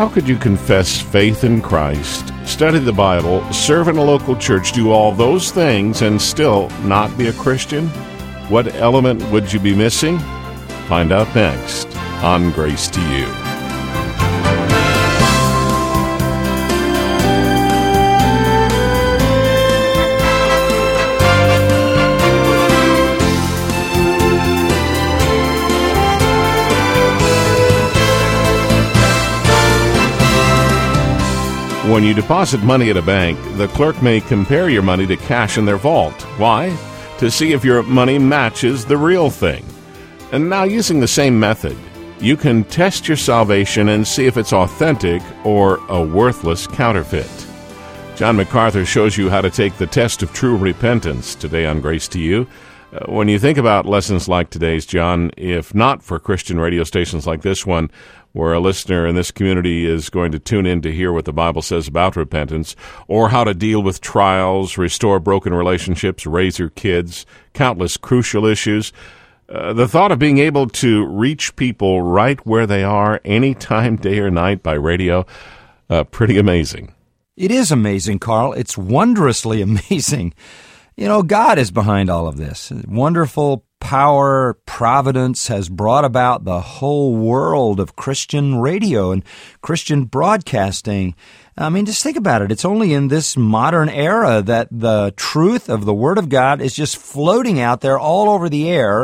How could you confess faith in Christ, study the Bible, serve in a local church, do all those things, and still not be a Christian? What element would you be missing? Find out next on Grace to You. When you deposit money at a bank, the clerk may compare your money to cash in their vault. Why? To see if your money matches the real thing. And now, using the same method, you can test your salvation and see if it's authentic or a worthless counterfeit. John MacArthur shows you how to take the test of true repentance today on Grace to You. When you think about lessons like today's, John, if not for Christian radio stations like this one, where a listener in this community is going to tune in to hear what the Bible says about repentance, or how to deal with trials, restore broken relationships, raise your kids, countless crucial issues, the thought of being able to reach people right where they are, anytime, day or night, by radio, pretty amazing. It is amazing, Carl. It's wondrously amazing. You know, God is behind all of this. Wonderful power, providence has brought about the whole world of Christian radio and Christian broadcasting. I mean, just think about it. It's only in this modern era that the truth of the Word of God is just floating out there all over the air,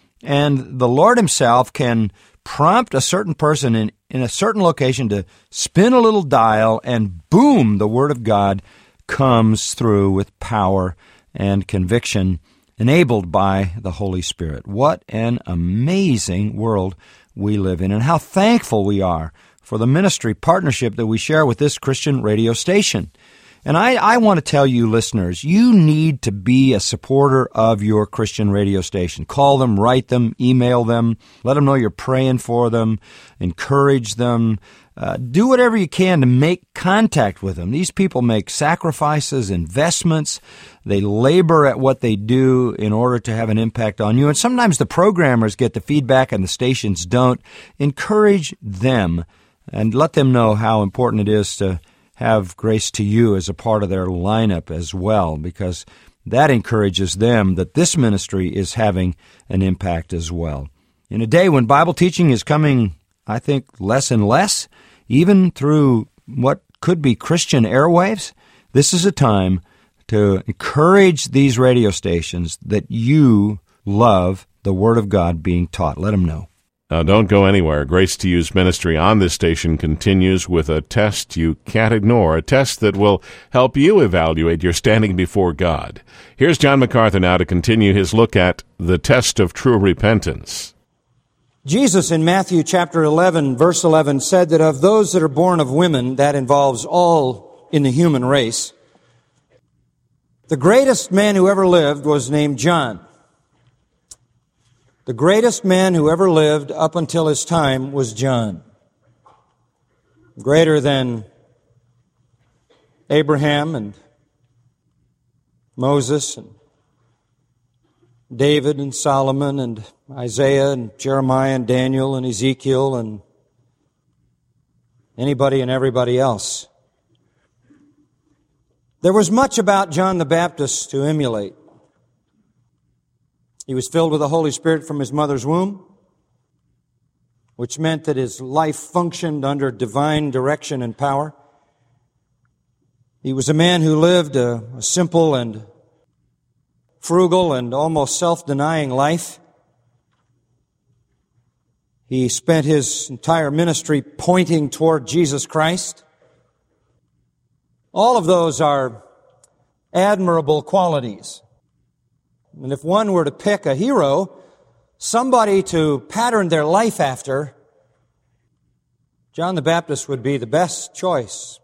and the Lord Himself can prompt a certain person in a certain location to spin a little dial, and boom, the Word of God comes through with power and conviction, enabled by the Holy Spirit. What an amazing world we live in, and how thankful we are for the ministry partnership that we share with this Christian radio station. And I want to tell you, listeners, you need to be a supporter of your Christian radio station. Call them, write them, email them, let them know you're praying for them, encourage them. Do whatever you can to make contact with them. These people make sacrifices, investments. They labor at what they do in order to have an impact on you. And sometimes the programmers get the feedback and the stations don't. Encourage them and let them know how important it is to have Grace to You as a part of their lineup as well, because that encourages them that this ministry is having an impact as well. In a day when Bible teaching is coming, I think, less and less, even through what could be Christian airwaves, this is a time to encourage these radio stations that you love the Word of God being taught. Let them know. Now, don't go anywhere. Grace to You's ministry on this station continues with a test you can't ignore, a test that will help you evaluate your standing before God. Here's John MacArthur now to continue his look at the test of true repentance. Jesus in Matthew chapter 11, verse 11, said that of those that are born of women, that involves all in the human race, the greatest man who ever lived was named John. The greatest man who ever lived up until his time was John. Greater than Abraham and Moses and David and Solomon and Isaiah and Jeremiah and Daniel and Ezekiel and anybody and everybody else. There was much about John the Baptist to emulate. He was filled with the Holy Spirit from his mother's womb, which meant that his life functioned under divine direction and power. He was a man who lived a simple and frugal and almost self-denying life. He spent his entire ministry pointing toward Jesus Christ. All of those are admirable qualities. And if one were to pick a hero, somebody to pattern their life after, John the Baptist would be the best choice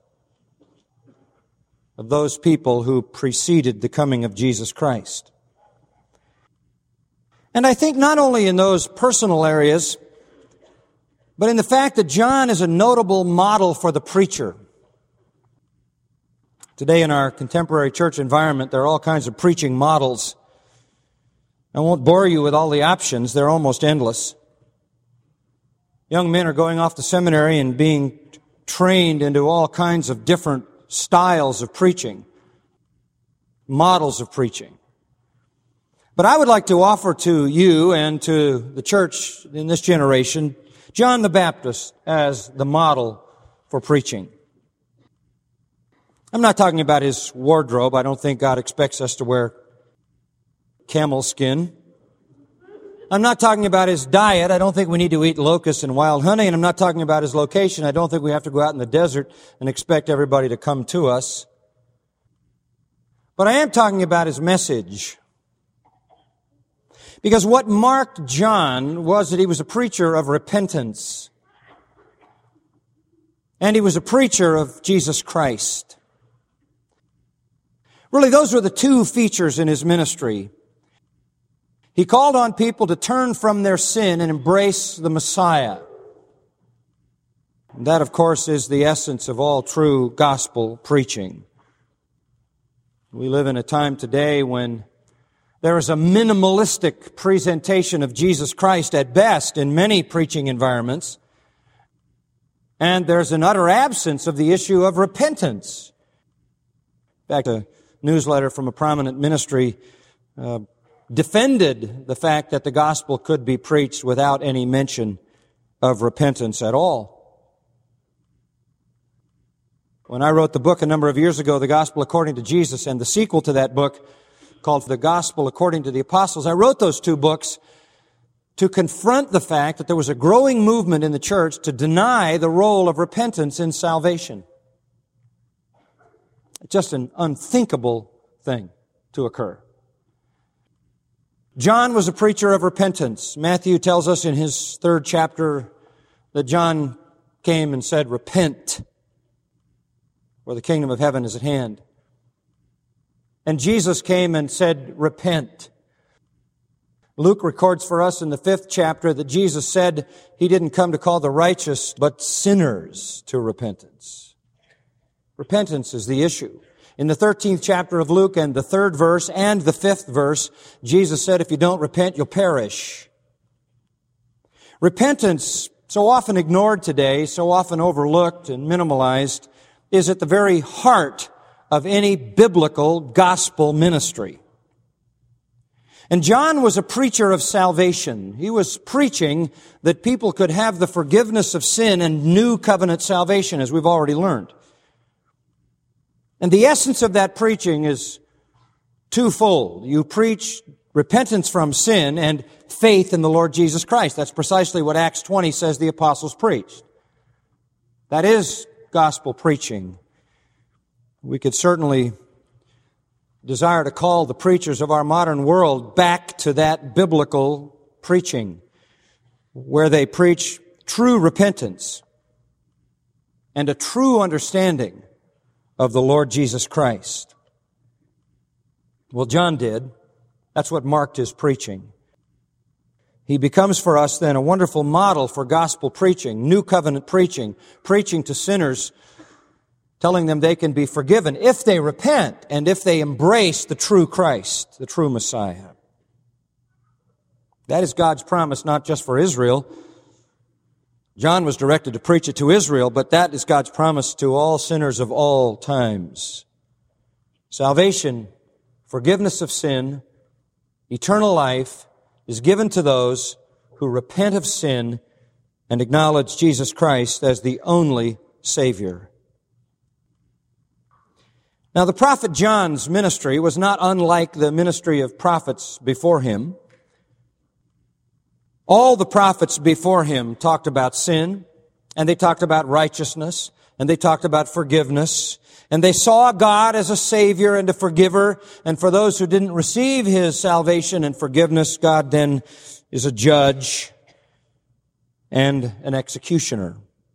of those people who preceded the coming of Jesus Christ. And I think not only in those personal areas, but in the fact that John is a notable model for the preacher. Today in our contemporary church environment, there are all kinds of preaching models. I won't bore you with all the options. They're almost endless. Young men are going off to seminary and being trained into all kinds of different styles of preaching, models of preaching. But I would like to offer to you and to the church in this generation John the Baptist as the model for preaching. I'm not talking about his wardrobe. I don't think God expects us to wear camel skin. I'm not talking about his diet. I don't think we need to eat locusts and wild honey. And I'm not talking about his location. I don't think we have to go out in the desert and expect everybody to come to us. But I am talking about his message. Because what marked John was that he was a preacher of repentance. And he was a preacher of Jesus Christ. Really, those were the two features in his ministry. He called on people to turn from their sin and embrace the Messiah. And that, of course, is the essence of all true gospel preaching. We live in a time today when there is a minimalistic presentation of Jesus Christ at best in many preaching environments, and there's an utter absence of the issue of repentance. In fact, a newsletter from a prominent ministry defended the fact that the gospel could be preached without any mention of repentance at all. When I wrote the book a number of years ago, The Gospel According to Jesus, and the sequel to that book called The Gospel According to the Apostles, I wrote those two books to confront the fact that there was a growing movement in the church to deny the role of repentance in salvation. It's just an unthinkable thing to occur. John was a preacher of repentance. Matthew tells us in his 3rd chapter that John came and said, "Repent, for the kingdom of heaven is at hand." And Jesus came and said, "Repent." Luke records for us in the 5th chapter that Jesus said he didn't come to call the righteous, but sinners to repentance. Repentance is the issue. In the 13th chapter of Luke and the 3rd verse and the 5th verse, Jesus said, if you don't repent, you'll perish. Repentance, so often ignored today, so often overlooked and minimalized, is at the very heart of any biblical gospel ministry. And John was a preacher of salvation. He was preaching that people could have the forgiveness of sin and new covenant salvation, as we've already learned. And the essence of that preaching is twofold. You preach repentance from sin and faith in the Lord Jesus Christ. That's precisely what Acts 20 says the apostles preached. That is gospel preaching. We could certainly desire to call the preachers of our modern world back to that biblical preaching, where they preach true repentance and a true understanding of the Lord Jesus Christ. Well, John did. That's what marked his preaching. He becomes for us then a wonderful model for gospel preaching, new covenant preaching, preaching to sinners, telling them they can be forgiven if they repent and if they embrace the true Christ, the true Messiah. That is God's promise not just for Israel. John was directed to preach it to Israel, but that is God's promise to all sinners of all times. Salvation, forgiveness of sin, eternal life is given to those who repent of sin and acknowledge Jesus Christ as the only Savior. Now, the prophet John's ministry was not unlike the ministry of prophets before him. All the prophets before him talked about sin, and they talked about righteousness, and they talked about forgiveness, and they saw God as a Savior and a forgiver, and for those who didn't receive His salvation and forgiveness, God then is a judge and an executioner.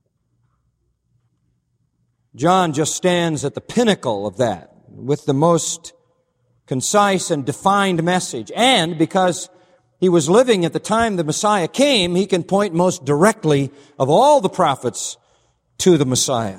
John just stands at the pinnacle of that with the most concise and defined message, and because he was living at the time the Messiah came, he can point most directly of all the prophets to the Messiah.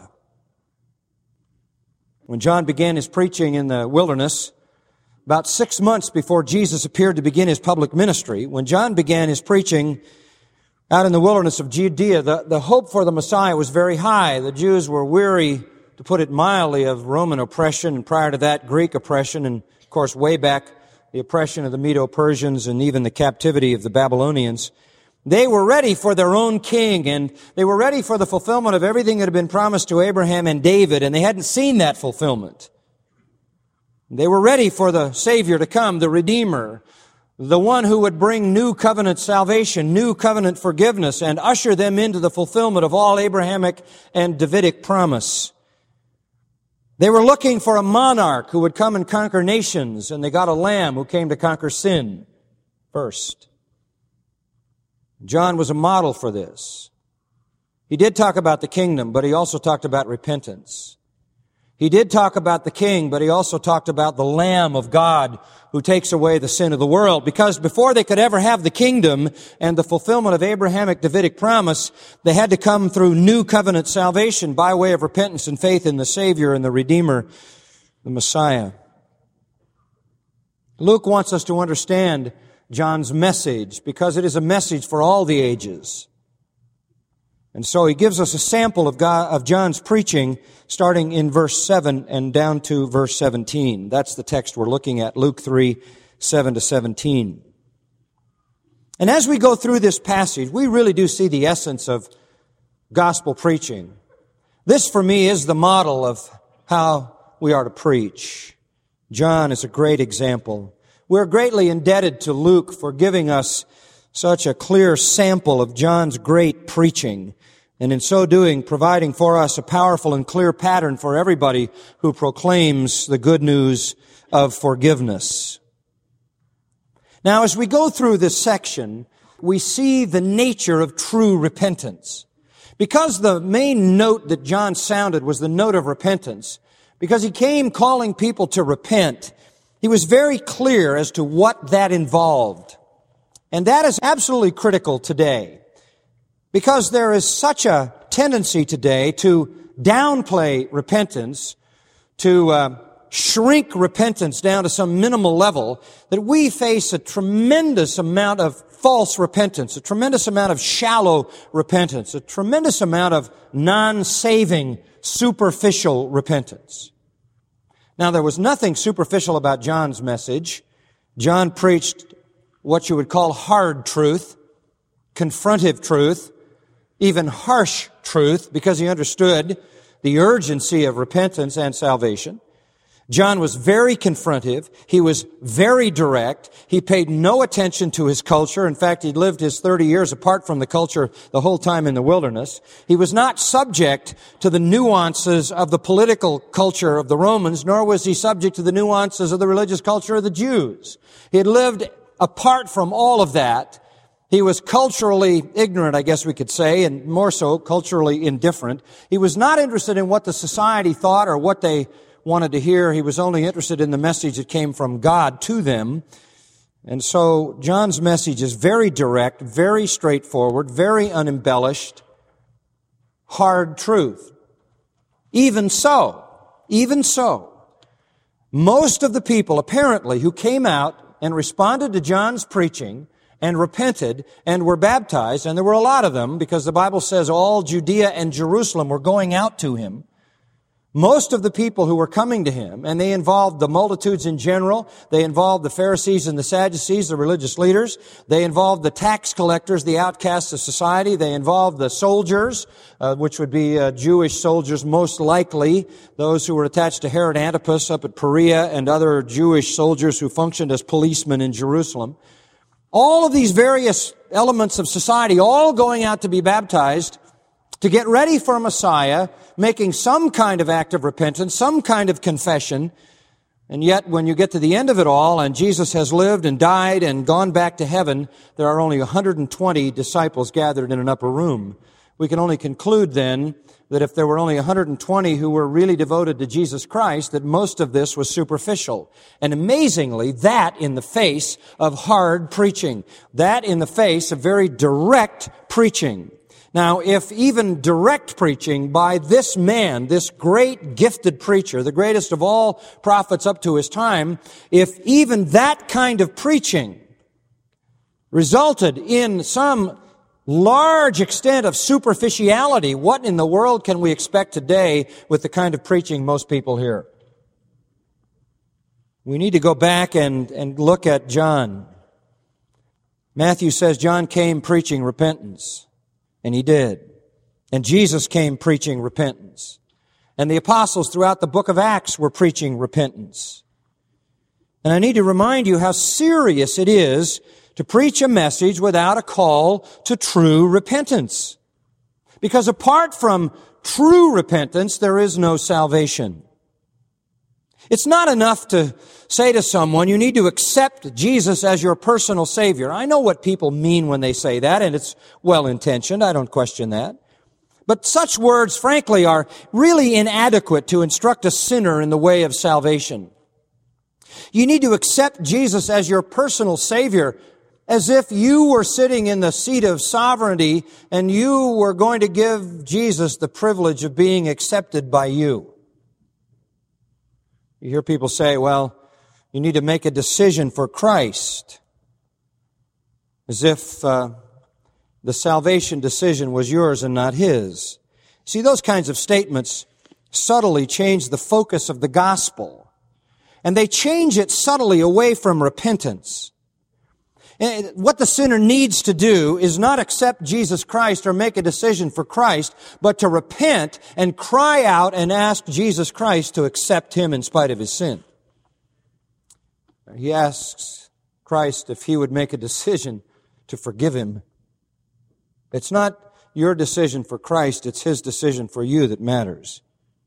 When John began his preaching in the wilderness, about 6 months before Jesus appeared to begin his public ministry, when John began his preaching, Out in the wilderness of Judea, the hope for the Messiah was very high. The Jews were weary, to put it mildly, of Roman oppression, and prior to that, Greek oppression, and of course, way back, the oppression of the Medo-Persians and even the captivity of the Babylonians. They were ready for their own king, and they were ready for the fulfillment of everything that had been promised to Abraham and David, and they hadn't seen that fulfillment. They were ready for the Savior to come, the Redeemer, the one who would bring new covenant salvation, new covenant forgiveness, and usher them into the fulfillment of all Abrahamic and Davidic promise. They were looking for a monarch who would come and conquer nations, and they got a lamb who came to conquer sin first. John was a model for this. He did talk about the kingdom, but he also talked about repentance. He did talk about the king, but he also talked about the Lamb of God who takes away the sin of the world. Because before they could ever have the kingdom and the fulfillment of Abrahamic Davidic promise, they had to come through new covenant salvation by way of repentance and faith in the Savior and the Redeemer, the Messiah. Luke wants us to understand John's message because it is a message for all the ages. And so he gives us a sample of John's preaching starting in verse 7 and down to verse 17. That's the text we're looking at, Luke 3, 7 to 17. And as we go through this passage, we really do see the essence of gospel preaching. This, for me, is the model of how we are to preach. John is a great example. We're greatly indebted to Luke for giving us such a clear sample of John's great preaching, and in so doing, providing for us a powerful and clear pattern for everybody who proclaims the good news of forgiveness. Now, as we go through this section, we see the nature of true repentance. Because the main note that John sounded was the note of repentance, because he came calling people to repent, he was very clear as to what that involved. And that is absolutely critical today, because there is such a tendency today to downplay repentance, to shrink repentance down to some minimal level, that we face a tremendous amount of false repentance, a tremendous amount of shallow repentance, a tremendous amount of non-saving, superficial repentance. Now, there was nothing superficial about John's message. John preached what you would call hard truth, confrontive truth, even harsh truth, because he understood the urgency of repentance and salvation. John was very confrontive. He was very direct. He paid no attention to his culture. In fact, he lived his 30 years apart from the culture the whole time in the wilderness. He was not subject to the nuances of the political culture of the Romans, nor was he subject to the nuances of the religious culture of the Jews. He had lived apart from all of that. He was culturally ignorant, I guess we could say, and more so, culturally indifferent. He was not interested in what the society thought or what they wanted to hear. He was only interested in the message that came from God to them. And so John's message is very direct, very straightforward, very unembellished, hard truth. Even so, most of the people apparently who came out and responded to John's preaching and repented and were baptized, and there were a lot of them because the Bible says all Judea and Jerusalem were going out to him. Most of the people who were coming to him, and they involved the multitudes in general, they involved the Pharisees and the Sadducees, the religious leaders, they involved the tax collectors, the outcasts of society, they involved the soldiers, which would be Jewish soldiers most likely, those who were attached to Herod Antipas up at Perea, and other Jewish soldiers who functioned as policemen in Jerusalem. All of these various elements of society, all going out to be baptized, to get ready for Messiah, making some kind of act of repentance, some kind of confession. And yet, when you get to the end of it all, and Jesus has lived and died and gone back to heaven, there are only 120 disciples gathered in an upper room. We can only conclude then that if there were only 120 who were really devoted to Jesus Christ, that most of this was superficial. And amazingly, that in the face of hard preaching, that in the face of very direct preaching. Now, if even direct preaching by this man, this great gifted preacher, the greatest of all prophets up to his time, if even that kind of preaching resulted in some large extent of superficiality. What in the world can we expect today with the kind of preaching most people hear? We need to go back and look at John. Matthew says John came preaching repentance, and he did. And Jesus came preaching repentance. And the apostles throughout the book of Acts were preaching repentance. And I need to remind you how serious it is to preach a message without a call to true repentance. Because apart from true repentance, there is no salvation. It's not enough to say to someone, you need to accept Jesus as your personal Savior. I know what people mean when they say that, and it's well-intentioned. I don't question that. But such words, frankly, are really inadequate to instruct a sinner in the way of salvation. You need to accept Jesus as your personal Savior, as if you were sitting in the seat of sovereignty and you were going to give Jesus the privilege of being accepted by you. You hear people say, well, you need to make a decision for Christ, as if the salvation decision was yours and not His. See, those kinds of statements subtly change the focus of the gospel, and they change it subtly away from repentance. And what the sinner needs to do is not accept Jesus Christ or make a decision for Christ, but to repent and cry out and ask Jesus Christ to accept him in spite of his sin. He asks Christ if he would make a decision to forgive him. It's not your decision for Christ, it's his decision for you that matters.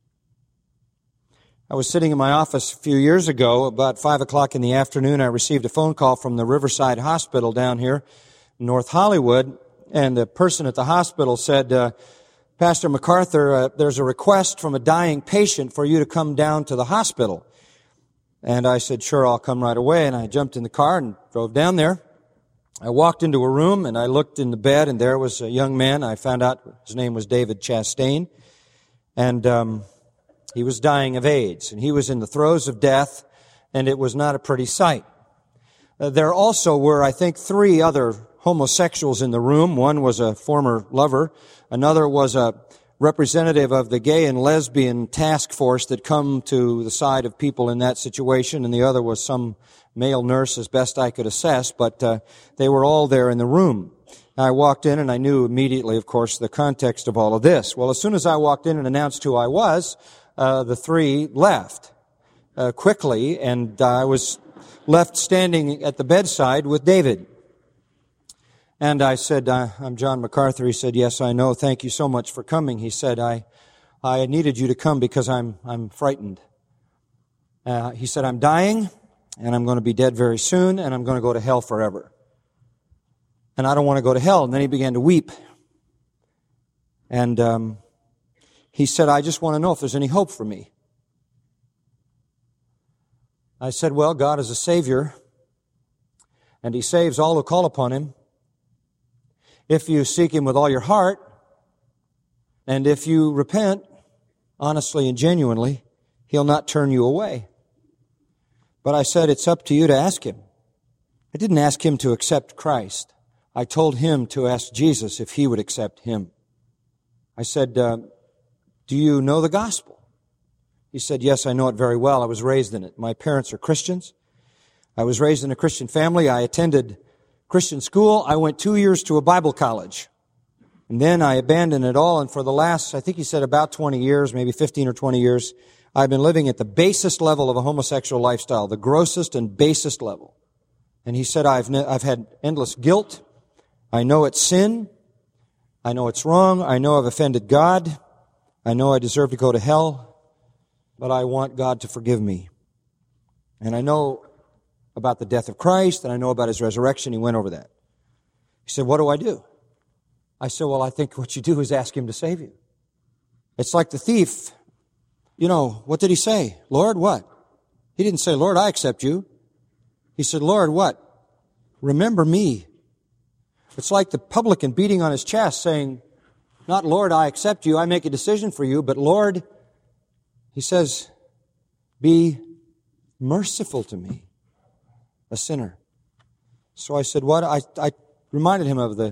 I was sitting in my office a few years ago. About 5 o'clock in the afternoon, I received a phone call from the Riverside Hospital down here in North Hollywood, and the person at the hospital said, Pastor MacArthur, there's a request from a dying patient for you to come down to the hospital. And I said, sure, I'll come right away. And I jumped in the car and drove down there. I walked into a room, and I looked in the bed, and there was a young man. I found out his name was David Chastain, and he was dying of AIDS, and he was in the throes of death, and it was not a pretty sight. There also were, I think, 3 other homosexuals in the room. One was a former lover. Another was a representative of the gay and lesbian task force that come to the side of people in that situation, and the other was some male nurse, as best I could assess, but they were all there in the room. I walked in, and I knew immediately, of course, the context of all of this. Well, as soon as I walked in and announced who I was, the 3 left quickly, and I was left standing at the bedside with David. And I said, I'm John MacArthur. He said, yes, I know. Thank you so much for coming. He said, I needed you to come because I'm frightened. He said, I'm dying, and I'm going to be dead very soon, and I'm going to go to hell forever. And I don't want to go to hell. And then he began to weep. And he said, I just want to know if there's any hope for me. I said, well, God is a Savior, and He saves all who call upon Him. If you seek Him with all your heart, and if you repent honestly and genuinely, He'll not turn you away. But I said, it's up to you to ask Him. I didn't ask him to accept Christ. I told him to ask Jesus if He would accept him. I said, do you know the gospel? He said, yes, I know it very well. I was raised in it. My parents are Christians. I was raised in a Christian family. I attended Christian school. I went 2 years to a Bible college. And then I abandoned it all. And for the last, I think he said about 20 years, maybe 15 or 20 years, I've been living at the basest level of a homosexual lifestyle, the grossest and basest level. And he said, I've had endless guilt. I know it's sin. I know it's wrong. I know I've offended God. I know I deserve to go to hell, but I want God to forgive me. And I know about the death of Christ, and I know about His resurrection. He went over that. He said, what do I do? I said, well, I think what you do is ask Him to save you. It's like the thief. You know, what did he say? Lord, what? He didn't say, Lord, I accept you. He said, Lord, what? Remember me. It's like the publican beating on his chest saying, not, Lord, I accept you, I make a decision for you, but Lord, he says, be merciful to me, a sinner. So I said, what? I reminded him of the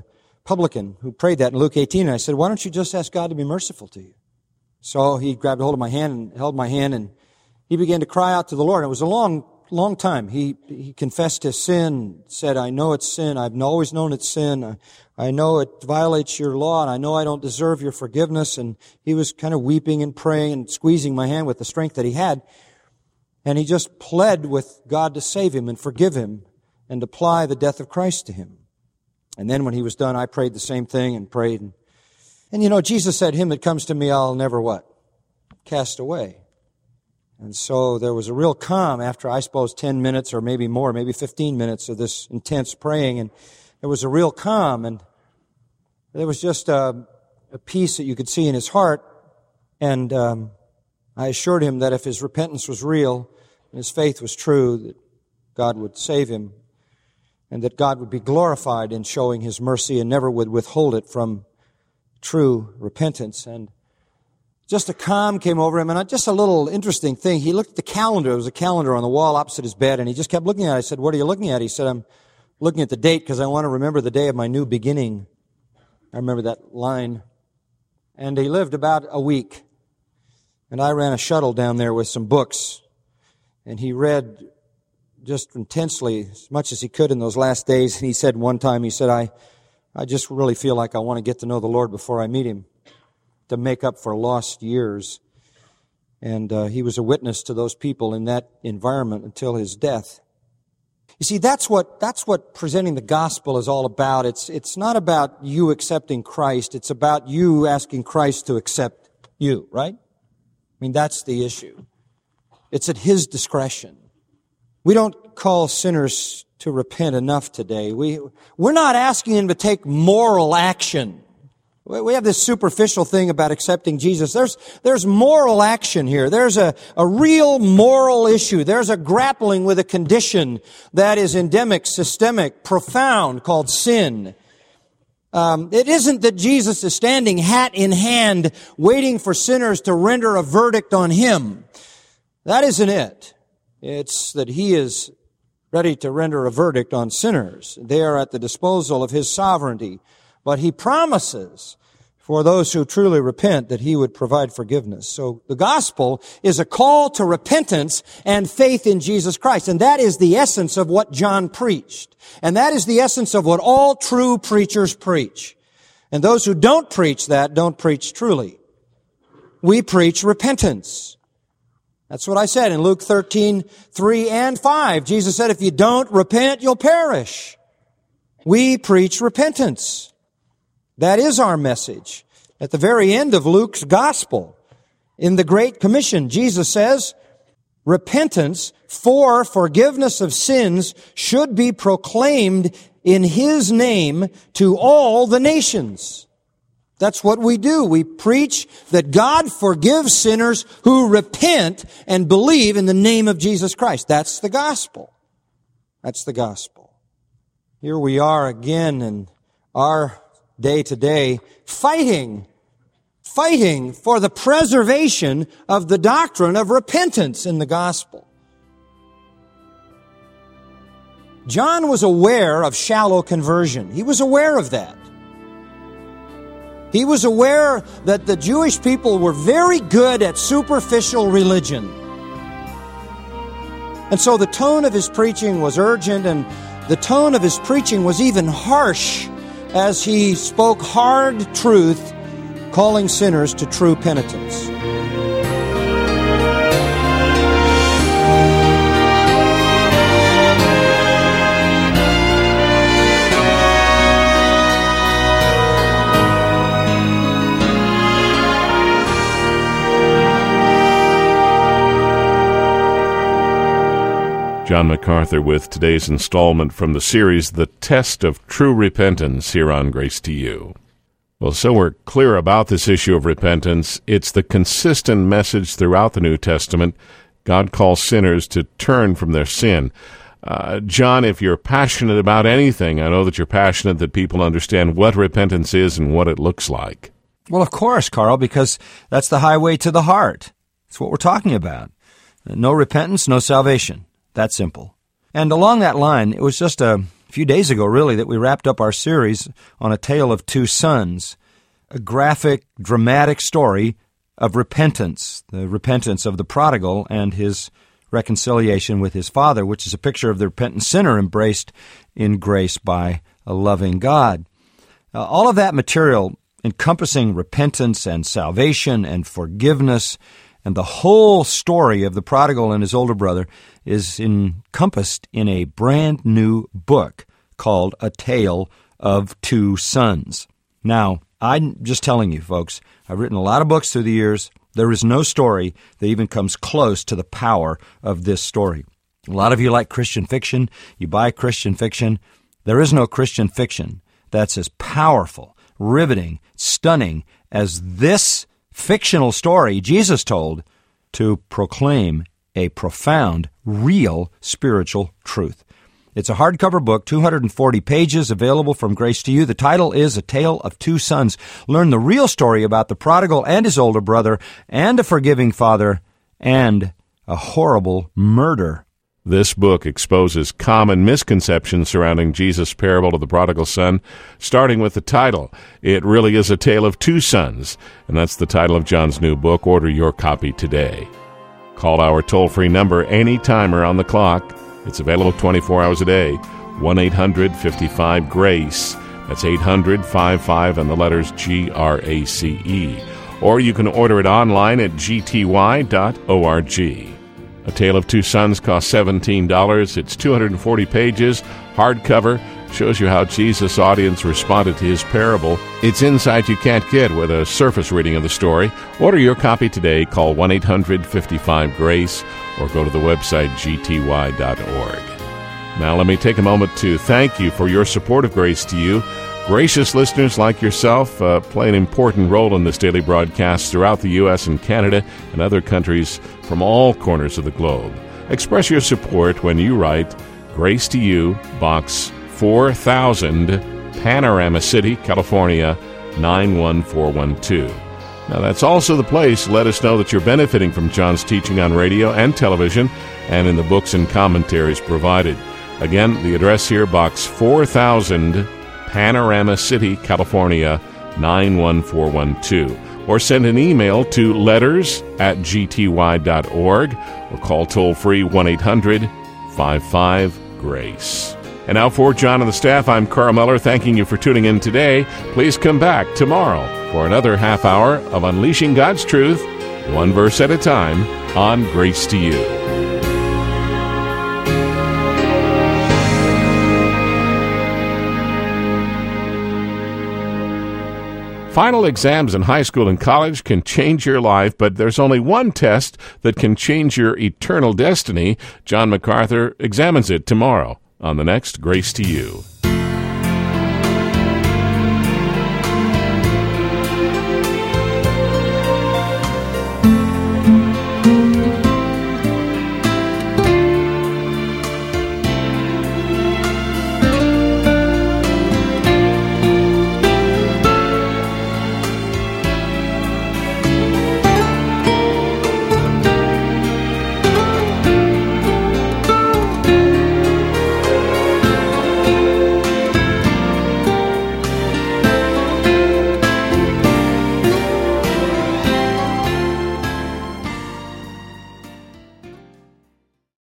publican who prayed that in Luke 18, and I said, why don't you just ask God to be merciful to you? So he grabbed a hold of my hand and held my hand, and he began to cry out to the Lord. It was a long time. He confessed his sin, said, I know it's sin. I've always known it's sin. I know it violates your law, and I know I don't deserve your forgiveness. And he was kind of weeping and praying and squeezing my hand with the strength that he had. And he just pled with God to save him and forgive him and apply the death of Christ to him. And then when he was done, I prayed the same thing and prayed. And you know, Jesus said, him that comes to me, I'll never what? Cast away. And so there was a real calm after, I suppose, 10 minutes or maybe more, maybe 15 minutes of this intense praying. And there was a real calm, and there was just a peace that you could see in his heart. And I assured him that if his repentance was real and his faith was true, that God would save him and that God would be glorified in showing his mercy and never would withhold it from true repentance. And just a calm came over him, and just a little interesting thing. He looked at the calendar. There was a calendar on the wall opposite his bed, and he just kept looking at it. I said, what are you looking at? He said, I'm looking at the date because I want to remember the day of my new beginning. I remember that line. And he lived about a week. And I ran a shuttle down there with some books, and he read just intensely as much as he could in those last days. And he said one time, he said, I just really feel like I want to get to know the Lord before I meet him, to make up for lost years. And he was a witness to those people in that environment until his death. You see, that's what presenting the gospel is all about. It's not about you accepting Christ. It's about you asking Christ to accept you, right? I mean, that's the issue. It's at his discretion. We don't call sinners to repent enough today. We're not asking them to take moral action. We have this superficial thing about accepting Jesus. There's moral action here. There's a real moral issue. There's a grappling with a condition that is endemic, systemic, profound, called sin. It isn't that Jesus is standing hat in hand waiting for sinners to render a verdict on him. That isn't it. It's that he is ready to render a verdict on sinners. They are at the disposal of his sovereignty. But he promises for those who truly repent that he would provide forgiveness. So the gospel is a call to repentance and faith in Jesus Christ. And that is the essence of what John preached. And that is the essence of what all true preachers preach. And those who don't preach that don't preach truly. We preach repentance. That's what I said in Luke 13:3 and 5. Jesus said, if you don't repent, you'll perish. We preach repentance. That is our message. At the very end of Luke's gospel, in the Great Commission, Jesus says, repentance for forgiveness of sins should be proclaimed in his name to all the nations. That's what we do. We preach that God forgives sinners who repent and believe in the name of Jesus Christ. That's the gospel. That's the gospel. Here we are again in our day to day, fighting for the preservation of the doctrine of repentance in the gospel. John was aware of shallow conversion. He was aware of that. He was aware that the Jewish people were very good at superficial religion. And so the tone of his preaching was urgent, and the tone of his preaching was even harsh as he spoke hard truth, calling sinners to true penitence. John MacArthur with today's installment from the series, The Test of True Repentance, here on Grace to You. Well, so we're clear about this issue of repentance. It's the consistent message throughout the New Testament. God calls sinners to turn from their sin. John, if you're passionate about anything, I know that you're passionate that people understand what repentance is and what it looks like. Well, of course, Carl, because that's the highway to the heart. That's what we're talking about. No repentance, no salvation. That simple. And along that line, it was just a few days ago, really, that we wrapped up our series on A Tale of Two Sons, a graphic, dramatic story of repentance, the repentance of the prodigal and his reconciliation with his father, which is a picture of the repentant sinner embraced in grace by a loving God. All of that material encompassing repentance and salvation and forgiveness and the whole story of the prodigal and his older brother is encompassed in a brand new book called A Tale of Two Sons. Now, I'm just telling you, folks, I've written a lot of books through the years. There is no story that even comes close to the power of this story. A lot of you like Christian fiction. You buy Christian fiction. There is no Christian fiction that's as powerful, riveting, stunning as this fictional story Jesus told to proclaim a profound, real spiritual truth. It's a hardcover book, 240 pages, available from Grace to You. The title is A Tale of Two Sons. Learn the real story about the prodigal and his older brother, and a forgiving father, and a horrible murder. This book exposes common misconceptions surrounding Jesus' parable of the prodigal son, starting with the title. It really is a tale of two sons, and that's the title of John's new book. Order your copy today. Call our toll-free number anytime around the clock. It's available 24 hours a day, 1-800-55-GRACE. That's 800-55 and the letters GRACE. Or you can order it online at gty.org. A Tale of Two Sons costs $17. It's 240 pages, hardcover, shows you how Jesus' audience responded to his parable. It's insight you can't get with a surface reading of the story. Order your copy today. Call 1-800-55-GRACE or go to the website gty.org. Now let me take a moment to thank you for your support of Grace to You. Gracious listeners like yourself play an important role in this daily broadcast throughout the U.S. and Canada and other countries from all corners of the globe. Express your support when you write Grace to You, Box 4000, Panorama City, California, 91412. Now, that's also the place. Let us know that you're benefiting from John's teaching on radio and television and in the books and commentaries provided. Again, the address here, Box 4000, Panorama City, California, 91412. Or send an email to letters@gty.org or call toll-free 1-800-55-GRACE. And now for John and the staff, I'm Carl Miller, thanking you for tuning in today. Please come back tomorrow for another half hour of Unleashing God's Truth, one verse at a time, on Grace to You. Final exams in high school and college can change your life, but there's only one test that can change your eternal destiny. John MacArthur examines it tomorrow on the next Grace to You.